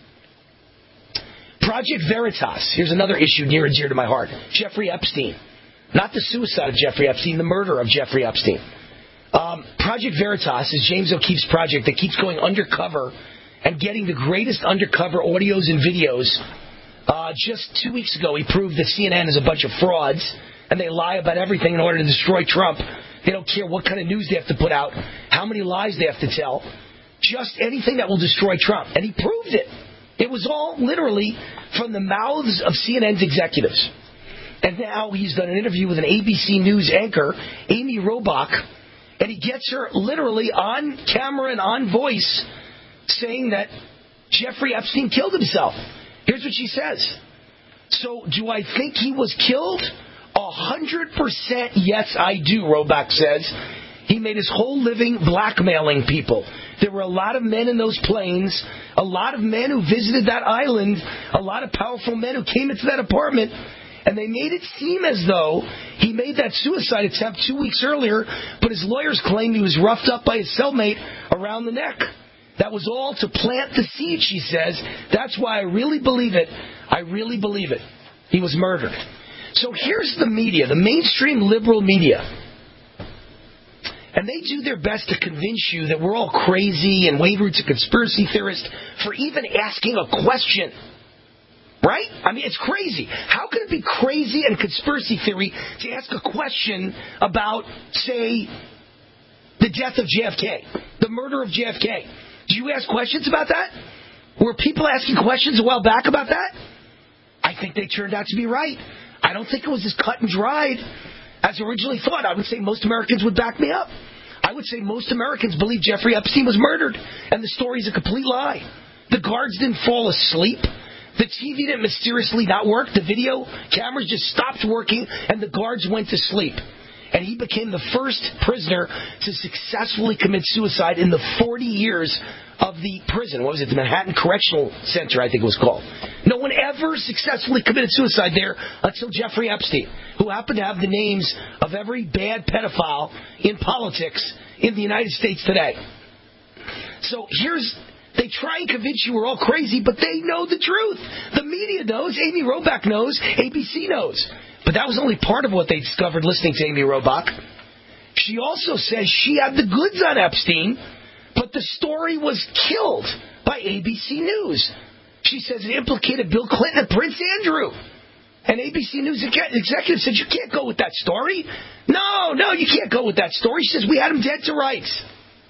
Project Veritas. Here's another issue near and dear to my heart. Jeffrey Epstein. Not the suicide of Jeffrey Epstein, the murder of Jeffrey Epstein. Um, project Veritas is James O'Keefe's project that keeps going undercover and getting the greatest undercover audios and videos. Uh, just two weeks ago, he proved that C N N is a bunch of frauds, and they lie about everything in order to destroy Trump. They don't care what kind of news they have to put out, how many lies they have to tell, just anything that will destroy Trump. And he proved it. It was all literally from the mouths of C N N's executives. And now he's done an interview with an A B C News anchor, Amy Robach, and he gets her literally on camera and on voice saying that Jeffrey Epstein killed himself. Here's what she says. So do I think he was killed? A hundred percent yes, I do, Robach says. He made his whole living blackmailing people. There were a lot of men in those planes, a lot of men who visited that island, a lot of powerful men who came into that apartment, and they made it seem as though he made that suicide attempt two weeks earlier, but his lawyers claimed he was roughed up by his cellmate around the neck. That was all to plant the seed, she says. That's why I really believe it. I really believe it. He was murdered. So here's the media, the mainstream liberal media. And they do their best to convince you that we're all crazy and Wayne Root's a conspiracy theorist for even asking a question. Right? I mean, it's crazy. How can it be crazy and conspiracy theory to ask a question about, say, the death of J F K, the murder of J F K? Do you ask questions about that? Were people asking questions a while back about that? I think they turned out to be right. I don't think it was as cut and dried as originally thought. I would say most Americans would back me up. I I would say most Americans believe Jeffrey Epstein was murdered, and the story's a complete lie. The guards didn't fall asleep. The T V didn't mysteriously not work. The video cameras just stopped working, and the guards went to sleep. And he became the first prisoner to successfully commit suicide in the forty years of the prison. What was it? The Manhattan Correctional Center, I think it was called. No one ever successfully committed suicide there until Jeffrey Epstein, who happened to have the names of every bad pedophile in politics in the United States today. So here's... They try and convince you we're all crazy, but they know the truth. The media knows. Amy Robach knows. A B C knows. But that was only part of what they discovered listening to Amy Robach. She also says she had the goods on Epstein, but the story was killed by A B C News. She says it implicated Bill Clinton and Prince Andrew. And A B C News executive said, you can't go with that story. No, no, you can't go with that story. She says, we had him dead to rights.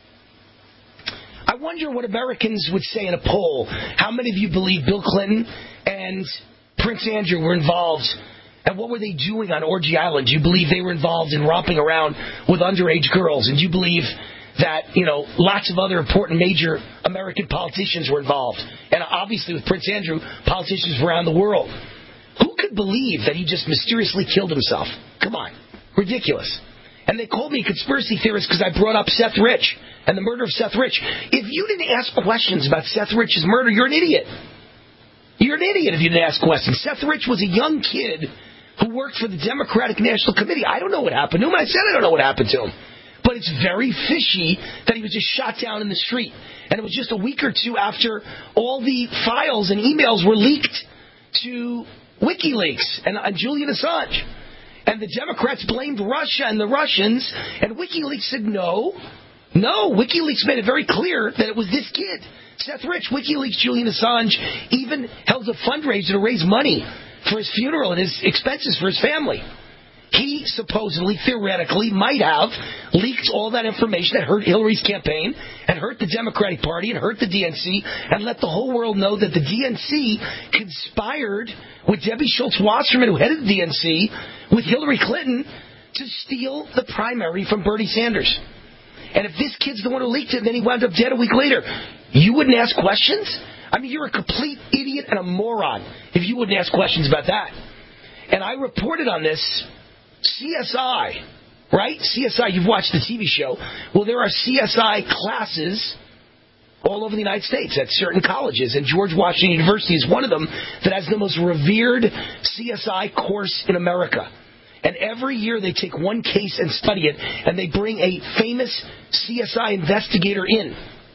I wonder what Americans would say in a poll. How many of you believe Bill Clinton and Prince Andrew were involved? And what were they doing on Orgy Island? Do you believe they were involved in romping around with underage girls? And do you believe that, you know, lots of other important major American politicians were involved? And obviously with Prince Andrew, politicians around the world. Who could believe that he just mysteriously killed himself? Come on. Ridiculous. And they called me a conspiracy theorist because I brought up Seth Rich and the murder of Seth Rich. If you didn't ask questions about Seth Rich's murder, you're an idiot. You're an idiot if you didn't ask questions. Seth Rich was a young kid who worked for the Democratic National Committee. I don't know what happened to him. I said I don't know what happened to him. But it's very fishy that he was just shot down in the street. And it was just a week or two after all the files and emails were leaked to WikiLeaks and, and Julian Assange. And the Democrats blamed Russia and the Russians, and WikiLeaks said no. No, WikiLeaks made it very clear that it was this kid, Seth Rich. WikiLeaks, Julian Assange, even held a fundraiser to raise money for his funeral and his expenses for his family. He supposedly, theoretically, might have leaked all that information that hurt Hillary's campaign and hurt the Democratic Party and hurt the D N C and let the whole world know that the D N C conspired with Debbie Schultz Wasserman, who headed the D N C, with Hillary Clinton to steal the primary from Bernie Sanders. And if this kid's the one who leaked it and then he wound up dead a week later, you wouldn't ask questions? I mean, you're a complete idiot and a moron if you wouldn't ask questions about that. And I reported on this. C S I, right? C S I, you've watched the T V show. Well, there are C S I classes all over the United States at certain colleges, and George Washington University is one of them that has the most revered C S I course in America. And every year they take one case and study it, and they bring a famous C S I investigator in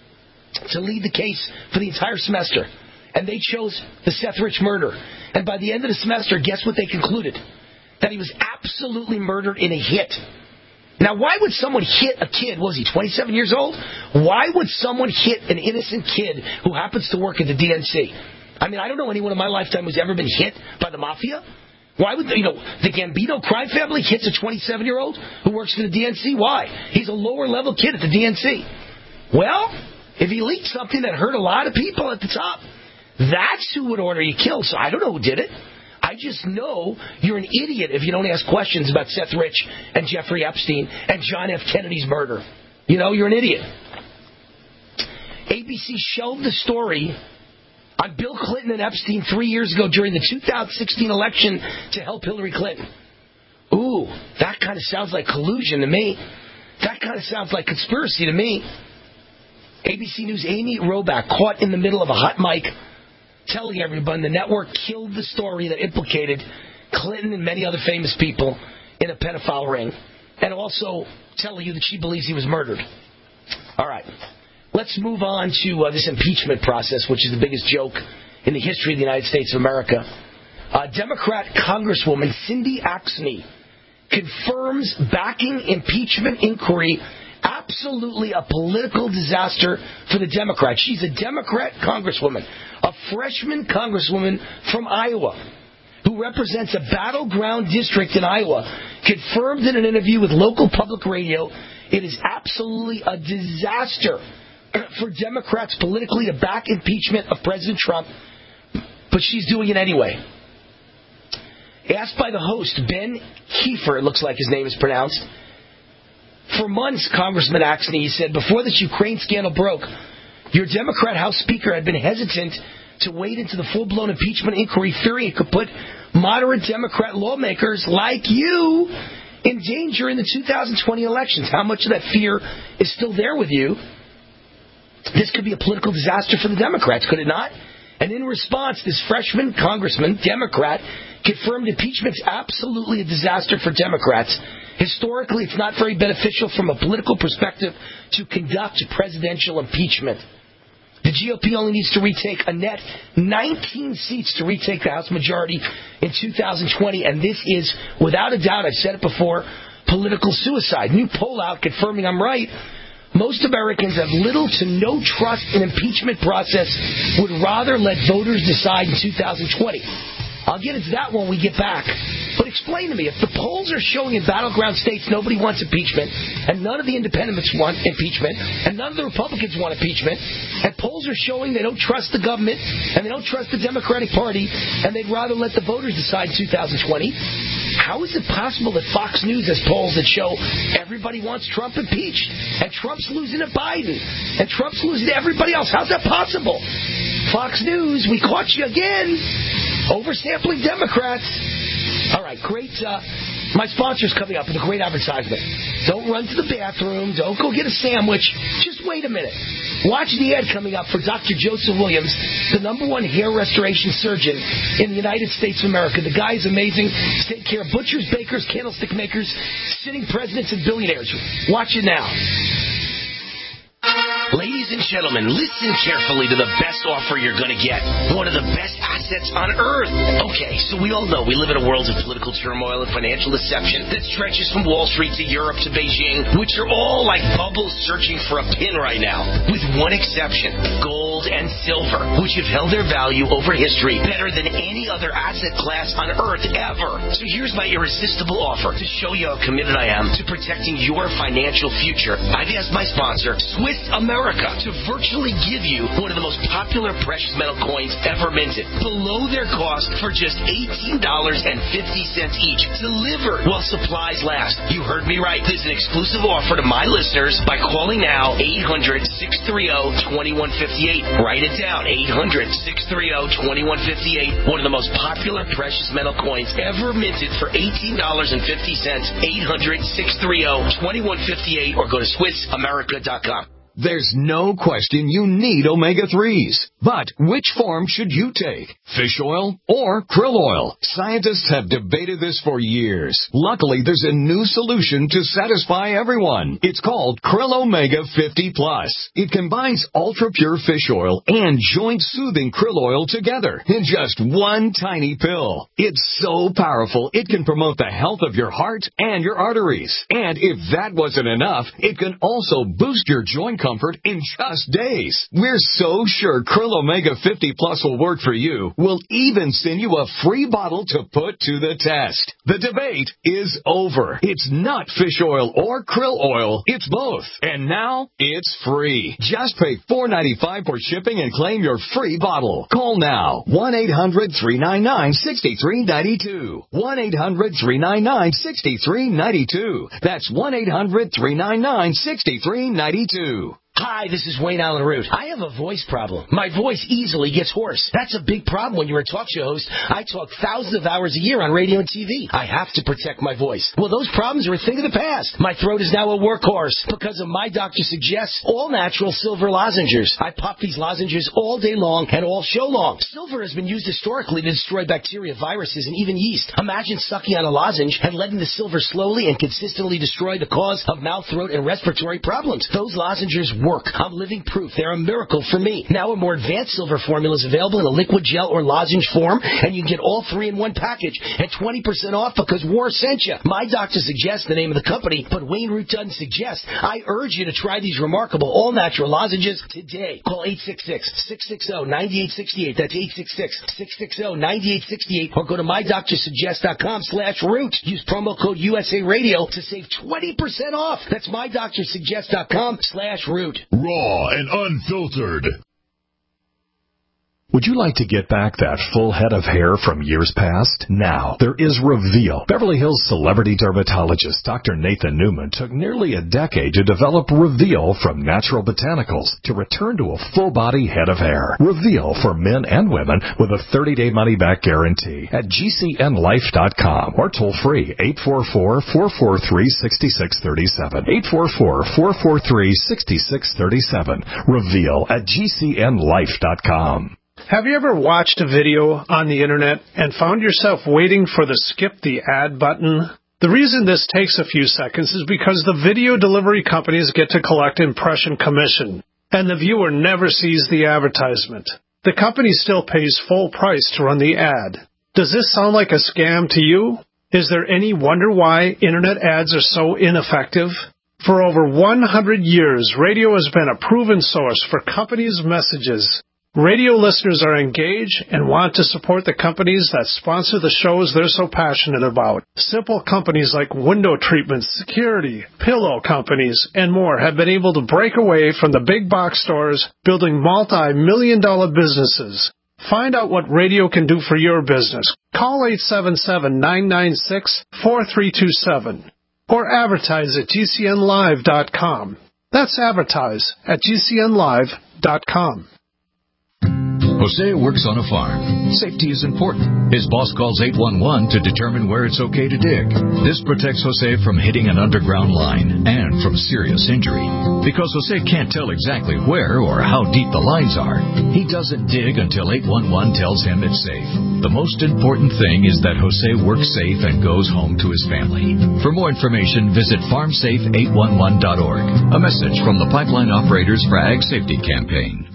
to lead the case for the entire semester. And they chose the Seth Rich murder. And by the end of the semester, guess what they concluded? That he was absolutely murdered in a hit. Now, why would someone hit a kid? What was he, twenty-seven years old? Why would someone hit an innocent kid who happens to work at the D N C? I mean, I don't know anyone in my lifetime who's ever been hit by the mafia. Why would, you know, the Gambino crime family hits a twenty-seven-year-old who works for the D N C? Why? He's a lower-level kid at the D N C. Well, if he leaked something that hurt a lot of people at the top, that's who would order you killed. So I don't know who did it. I just know you're an idiot if you don't ask questions about Seth Rich and Jeffrey Epstein and John F. Kennedy's murder. You know, you're an idiot. A B C shelved the story on Bill Clinton and Epstein three years ago during the two thousand sixteen election to help Hillary Clinton. Ooh, that kind of sounds like collusion to me. That kind of sounds like conspiracy to me. A B C News' Amy Robach caught in the middle of a hot mic telling everyone the network killed the story that implicated Clinton and many other famous people in a pedophile ring, and also telling you that she believes he was murdered. All right. Let's move on to uh, this impeachment process, which is the biggest joke in the history of the United States of America. Uh, Democrat Congresswoman Cindy Axne confirms backing impeachment inquiry absolutely a political disaster for the Democrats. She's a Democrat congresswoman, a freshman congresswoman from Iowa, who represents a battleground district in Iowa, confirmed in an interview with local public radio, it is absolutely a disaster for Democrats politically to back impeachment of President Trump, but she's doing it anyway. Asked by the host, Ben Kiefer, it looks like his name is pronounced, For months, Congressman Axne, he said, before this Ukraine scandal broke, your Democrat House Speaker had been hesitant to wade into the full-blown impeachment inquiry, fearing it could put moderate Democrat lawmakers like you in danger in the two thousand twenty elections. How much of that fear is still there with you? This could be a political disaster for the Democrats, could it not? And in response, this freshman congressman, Democrat, confirmed impeachment's absolutely a disaster for Democrats. Historically, it's not very beneficial from a political perspective to conduct presidential impeachment. The G O P only needs to retake a net nineteen seats to retake the House majority in two thousand twenty, and this is, without a doubt, I've said it before, political suicide. New poll out confirming I'm right. Most Americans have little to no trust in impeachment process, would rather let voters decide in two thousand twenty. I'll get into that when we get back. But explain to me, if the polls are showing in battleground states nobody wants impeachment, and none of the independents want impeachment, and none of the Republicans want impeachment, and polls are showing they don't trust the government, and they don't trust the Democratic Party, and they'd rather let the voters decide in two thousand twenty, how is it possible that Fox News has polls that show everybody wants Trump impeached, and Trump's losing to Biden, and Trump's losing to everybody else? How's that possible? Fox News, we caught you again. Oversampling Democrats. All right, great. Uh, my sponsor's coming up with a great advertisement. Don't run to the bathroom. Don't go get a sandwich. Just wait a minute. Watch the ad coming up for Doctor Joseph Williams, the number one hair restoration surgeon in the United States of America. The guy is amazing. He's taking care of butchers, bakers, candlestick makers, sitting presidents, and billionaires. Watch it now. Ladies and gentlemen, listen carefully to the best offer you're going to get. One of the best assets on earth. Okay, so we all know we live in a world of political turmoil and financial deception that stretches from Wall Street to Europe to Beijing, which are all like bubbles searching for a pin right now, with one exception: gold and silver, which have held their value over history better than any other asset class on earth ever. So here's my irresistible offer to show you how committed I am to protecting your financial future. I've asked my sponsor, Swiss America, to virtually give you one of the most popular precious metal coins ever minted, below their cost for just eighteen dollars and fifty cents each, delivered while supplies last. You heard me right. This is an exclusive offer to my listeners by calling now eight hundred, six three zero, two one five eight. Write it down, eight hundred, six three zero, two one five eight. One of the most popular precious metal coins ever minted for eighteen dollars and fifty cents. eight hundred, six three zero, two one five eight, or go to Swiss America dot com. There's no question you need omega threes. But which form should you take? Fish oil or krill oil? Scientists have debated this for years. Luckily, there's a new solution to satisfy everyone. It's called Krill Omega fifty plus. It combines ultra-pure fish oil and joint-soothing krill oil together in just one tiny pill. It's so powerful, it can promote the health of your heart and your arteries. And if that wasn't enough, it can also boost your joint comfort in just days. We're so sure Krill Omega fifty plus will work for you. We'll even send you a free bottle to put to the test. The debate is over. It's not fish oil or krill oil. It's both. And now it's free. Just pay four dollars and ninety-five cents for shipping and claim your free bottle. Call now. one eight hundred, three nine nine, six three nine two. one eight hundred, three nine nine, six three nine two. That's one eight hundred, three nine nine, six three nine two. Hi, this is Wayne Allen Root. I have a voice problem. My voice easily gets hoarse. That's a big problem when you're a talk show host. I talk thousands of hours a year on radio and T V. I have to protect my voice. Well, those problems are a thing of the past. My throat is now a workhorse because of My Doctor Suggests all-natural silver lozenges. I pop these lozenges all day long and all show long. Silver has been used historically to destroy bacteria, viruses, and even yeast. Imagine sucking on a lozenge and letting the silver slowly and consistently destroy the cause of mouth, throat, and respiratory problems. Those lozenges work. I'm living proof. They're a miracle for me. Now a more advanced silver formula is available in a liquid gel or lozenge form, and you can get all three in one package and twenty percent off because War sent you. My Doctor Suggests the name of the company, but Wayne Root doesn't suggest. I urge you to try these remarkable all-natural lozenges today. Call eight six six, six six zero, nine eight six eight. That's eight six six, six six zero, nine eight six eight, or go to my doctor suggest dot com slash root. Use promo code U S A Radio to save twenty percent off. That's my doctor suggest dot com slash root. Raw and unfiltered. Would you like to get back that full head of hair from years past? Now, there is Reveal. Beverly Hills celebrity dermatologist Doctor Nathan Newman took nearly a decade to develop Reveal from natural botanicals to return to a full-body head of hair. Reveal for men and women with a thirty-day money-back guarantee at G C N life dot com or toll-free eight four four, four four three, six six three seven. eight four four, four four three, six six three seven. Reveal at G C N life dot com. Have you ever watched a video on the internet and found yourself waiting for the skip the ad button? The reason this takes a few seconds is because the video delivery companies get to collect impression commission, and the viewer never sees the advertisement. The company still pays full price to run the ad. Does this sound like a scam to you? Is there any wonder why internet ads are so ineffective? For over one hundred years, radio has been a proven source for companies' messages. Radio listeners are engaged and want to support the companies that sponsor the shows they're so passionate about. Simple companies like window treatments, security, pillow companies, and more have been able to break away from the big box stores, building multi-million dollar businesses. Find out what radio can do for your business. Call eight seven seven, nine nine six, four three two seven or advertise at G C N live dot com. That's advertise at G C N live dot com. Jose works on a farm. Safety is important. His boss calls eight one one to determine where it's okay to dig. This protects Jose from hitting an underground line and from serious injury. Because Jose can't tell exactly where or how deep the lines are, he doesn't dig until eight one one tells him it's safe. The most important thing is that Jose works safe and goes home to his family. For more information, visit farm safe eight one one dot org. A message from the Pipeline Operators for Ag Safety Campaign.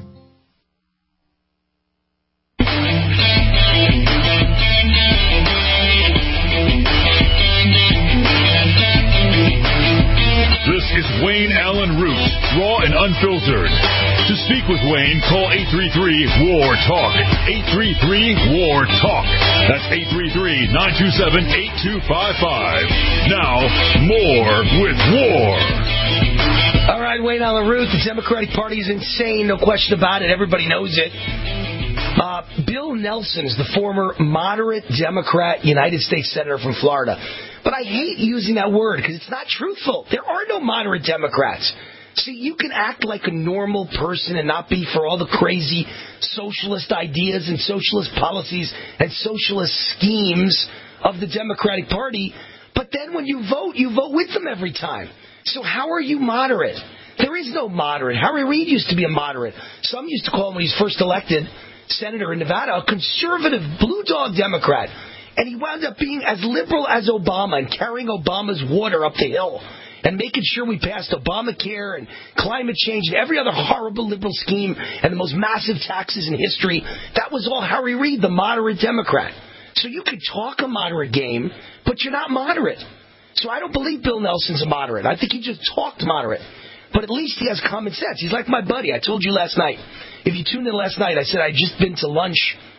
This is Wayne Allen Root, raw and unfiltered. To speak with Wayne, call eight three three, W A R, TALK. eight three three, W A R, TALK. That's eight three three, nine two seven, eight two five five. Now, more with W A R. All right, Wayne Allen Root, the Democratic Party is insane, no question about it. Everybody knows it. Uh, Bill Nelson is the former moderate Democrat United States Senator from Florida. But I hate using that word because it's not truthful. There are no moderate Democrats. See, you can act like a normal person and not be for all the crazy socialist ideas and socialist policies and socialist schemes of the Democratic Party. But then when you vote, you vote with them every time. So how are you moderate? There is no moderate. Harry Reid used to be a moderate. Some used to call him when he was first elected senator in Nevada, a conservative blue dog Democrat. And he wound up being as liberal as Obama and carrying Obama's water up the hill and making sure we passed Obamacare and climate change and every other horrible liberal scheme and the most massive taxes in history. That was all Harry Reid, the moderate Democrat. So you could talk a moderate game, but you're not moderate. So I don't believe Bill Nelson's a moderate. I think he just talked moderate. But at least he has common sense. He's like my buddy. I told you last night. If you tuned in last night, I said I'd just been to lunch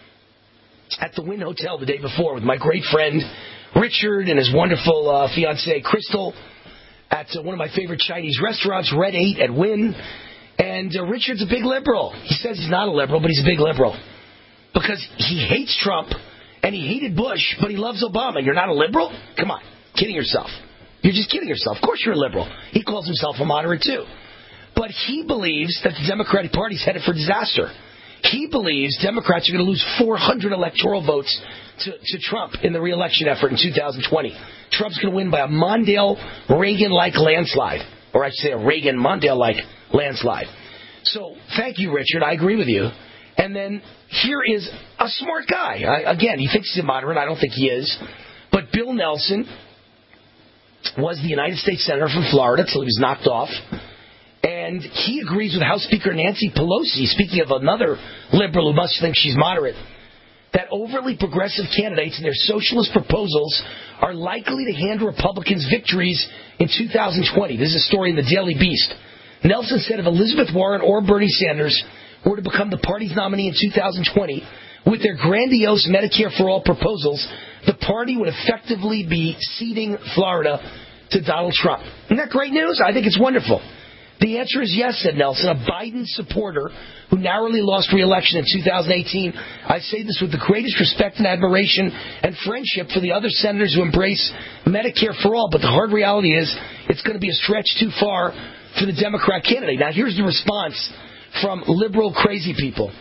at the Wynn Hotel the day before with my great friend Richard and his wonderful uh, fiancée Crystal at uh, one of my favorite Chinese restaurants, Red eight at Wynn. And uh, Richard's a big liberal. He says he's not a liberal, but he's a big liberal. Because he hates Trump and he hated Bush, but he loves Obama. You're not a liberal? Come on. Kidding yourself. You're just kidding yourself. Of course you're a liberal. He calls himself a moderate, too. But he believes that the Democratic Party's headed for disaster. He believes Democrats are going to lose four hundred electoral votes to, to Trump in the re-election effort in two thousand twenty. Trump's going to win by a Mondale-Reagan-like landslide. Or I should say a Reagan-Mondale-like landslide. So thank you, Richard. I agree with you. And then here is a smart guy. I, again, he thinks he's a moderate. I don't think he is. But Bill Nelson was the United States Senator from Florida until he was knocked off. And he agrees with House Speaker Nancy Pelosi, speaking of another liberal who must think she's moderate, that overly progressive candidates and their socialist proposals are likely to hand Republicans victories in two thousand twenty. This is a story in the Daily Beast. Nelson said if Elizabeth Warren or Bernie Sanders were to become the party's nominee in two thousand twenty, with their grandiose Medicare for All proposals, the party would effectively be ceding Florida to Donald Trump. Isn't that great news? I think it's wonderful. The answer is yes, said Nelson, a Biden supporter who narrowly lost re-election in two thousand eighteen. I say this with the greatest respect and admiration and friendship for the other senators who embrace Medicare for all, but the hard reality is it's going to be a stretch too far for the Democrat candidate. Now, here's the response from liberal crazy people.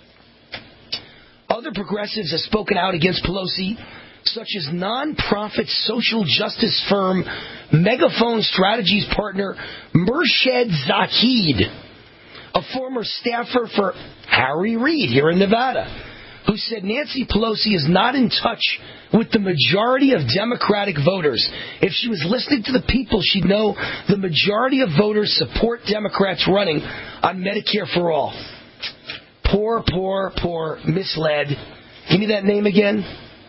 Other progressives have spoken out against Pelosi, such as non-profit social justice firm Megaphone Strategies partner Murshed Zahid, a former staffer for Harry Reid here in Nevada, who said Nancy Pelosi is not in touch with the majority of Democratic voters. If she was listening to the people, she'd know the majority of voters support Democrats running on Medicare for all. Poor, poor, poor, misled. Give me that name again.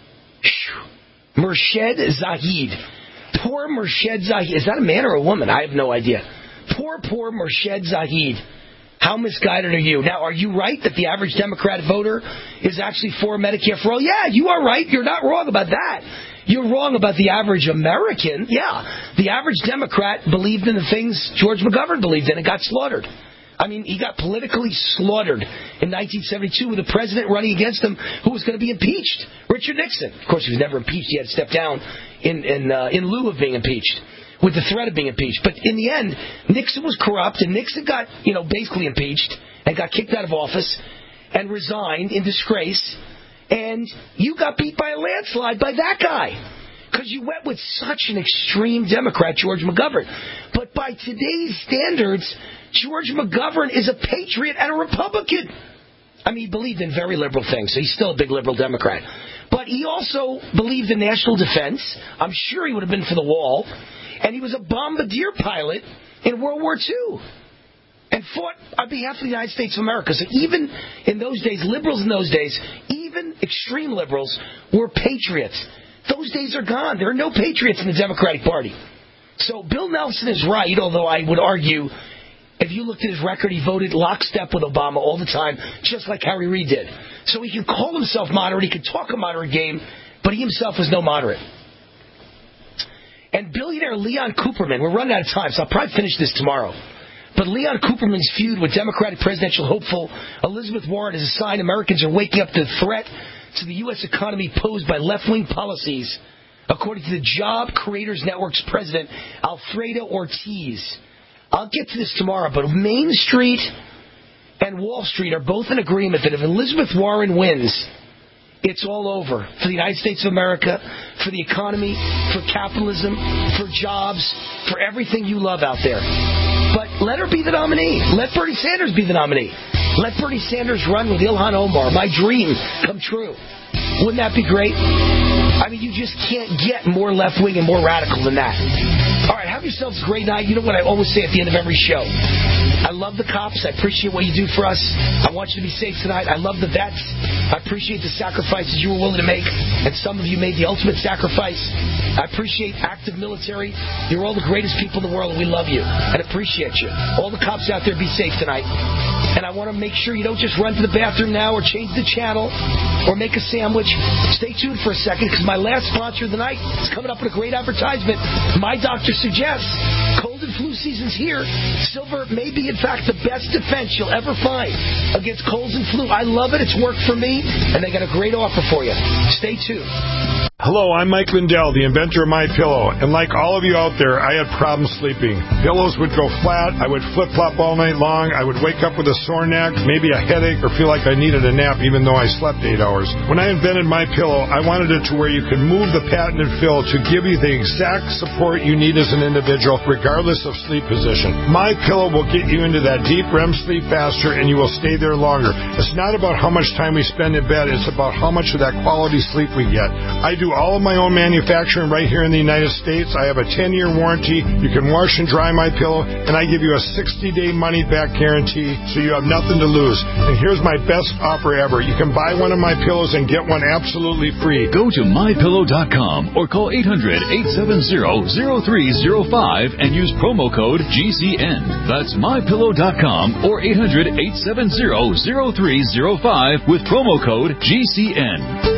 Murshed Zahid. Poor Murshed Zahid. Is that a man or a woman? I have no idea. Poor, poor Murshed Zahid. How misguided are you? Now, are you right that the average Democrat voter is actually for Medicare for all? Yeah, you are right. You're not wrong about that. You're wrong about the average American. Yeah, the average Democrat believed in the things George McGovern believed in and got slaughtered. I mean, he got politically slaughtered in nineteen seventy-two with a president running against him who was going to be impeached, Richard Nixon. Of course, he was never impeached. He had to step down in in, uh, in lieu of being impeached, with the threat of being impeached. But in the end, Nixon was corrupt, and Nixon got, you know, basically impeached and got kicked out of office and resigned in disgrace. And you got beat by a landslide by that guy because you went with such an extreme Democrat, George McGovern. But by today's standards, George McGovern is a patriot and a Republican. I mean, he believed in very liberal things, so he's still a big liberal Democrat. But he also believed in national defense. I'm sure he would have been for the wall. And he was a bombardier pilot in World War Two and fought on behalf of the United States of America. So even in those days, liberals in those days, even extreme liberals, were patriots. Those days are gone. There are no patriots in the Democratic Party. So Bill Nelson is right, although I would argue if you looked at his record, he voted lockstep with Obama all the time, just like Harry Reid did. So he can call himself moderate, he can talk a moderate game, but he himself was no moderate. And billionaire Leon Cooperman, we're running out of time, so I'll probably finish this tomorrow. But Leon Cooperman's feud with Democratic presidential hopeful Elizabeth Warren is a sign Americans are waking up to the threat to the U S economy posed by left-wing policies, according to the Job Creators Network's president, Alfredo Ortiz. I'll get to this tomorrow, but Main Street and Wall Street are both in agreement that if Elizabeth Warren wins, it's all over for the United States of America, for the economy, for capitalism, for jobs, for everything you love out there. But let her be the nominee. Let Bernie Sanders be the nominee. Let Bernie Sanders run with Ilhan Omar. My dream come true. Wouldn't that be great? I mean, you just can't get more left-wing and more radical than that. All right, have yourselves a great night. You know what I always say at the end of every show? I love the cops. I appreciate what you do for us. I want you to be safe tonight. I love the vets. I appreciate the sacrifices you were willing to make, and some of you made the ultimate sacrifice. I appreciate active military. You're all the greatest people in the world, and we love you and appreciate you. All the cops out there, be safe tonight. And I want to make sure you don't just run to the bathroom now or change the channel or make a sandwich. Stay tuned for a second, because my last sponsor of the night is coming up with a great advertisement. My doctor suggests cold and flu season's here. Silver may be, in fact, the best defense you'll ever find against colds and flu. I love it. It's worked for me, and they got a great offer for you. Stay tuned. Hello, I'm Mike Lindell, the inventor of MyPillow, and like all of you out there, I had problems sleeping. Pillows would go flat, I would flip-flop all night long, I would wake up with a sore neck, maybe a headache, or feel like I needed a nap even though I slept eight hours. When I invented MyPillow, I wanted it to where you could move the patented fill to give you the exact support you need as an individual, regardless of sleep position. MyPillow will get you into that deep R E M sleep faster, and you will stay there longer. It's not about how much time we spend in bed, it's about how much of that quality sleep we get. I do all of my own manufacturing right here in the United States. I have a ten-year warranty. You can wash and dry my pillow, and I give you a sixty-day money-back guarantee, so you have nothing to lose. And here's my best offer ever. You can buy one of my pillows and get one absolutely free. Go to my pillow dot com or call eight hundred, eight seven zero, zero three zero five and use promo code G C N. That's my pillow dot com or eight hundred, eight seven zero, zero three zero five with promo code G C N.